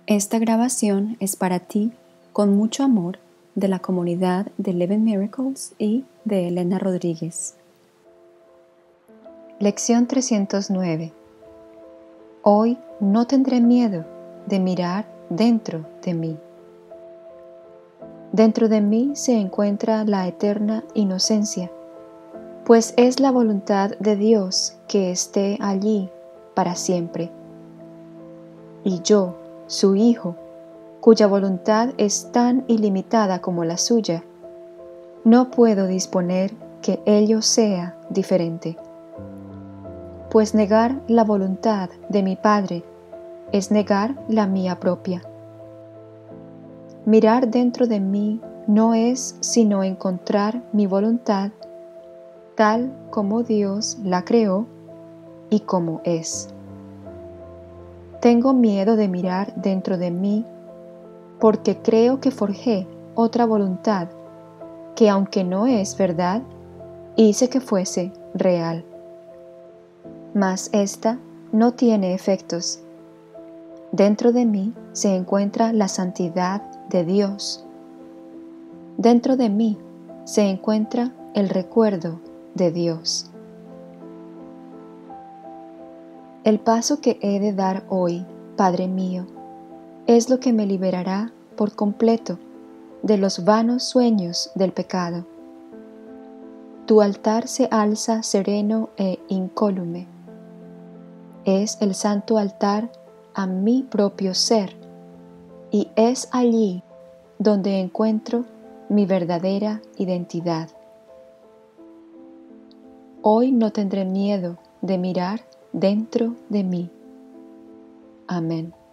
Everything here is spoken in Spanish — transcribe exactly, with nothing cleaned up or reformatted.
Esta grabación es para ti, con mucho amor, de la comunidad de Eleven Miracles y de Elena Rodríguez. Lección trescientos nueve. Hoy no tendré miedo de mirar dentro de mí. Dentro de mí se encuentra la eterna inocencia, pues es la voluntad de Dios que esté allí para siempre. Y yo, su Hijo, cuya voluntad es tan ilimitada como la suya, no puedo disponer que ello sea diferente. Pues negar la voluntad de mi Padre es negar la mía propia. Mirar dentro de mí no es sino encontrar mi voluntad tal como Dios la creó y como es. Tengo miedo de mirar dentro de mí porque creo que forjé otra voluntad que, aunque no es verdad, hice que fuese real. Mas ésta no tiene efectos. Dentro de mí se encuentra la santidad de Dios. Dentro de mí se encuentra el recuerdo de Dios. El paso que he de dar hoy, Padre mío, es lo que me liberará por completo de los vanos sueños del pecado. Tu altar se alza sereno e incólume. Es el santo altar a mi propio ser, y es allí donde encuentro mi verdadera identidad. Hoy no tendré miedo de mirar dentro de mí. Amén.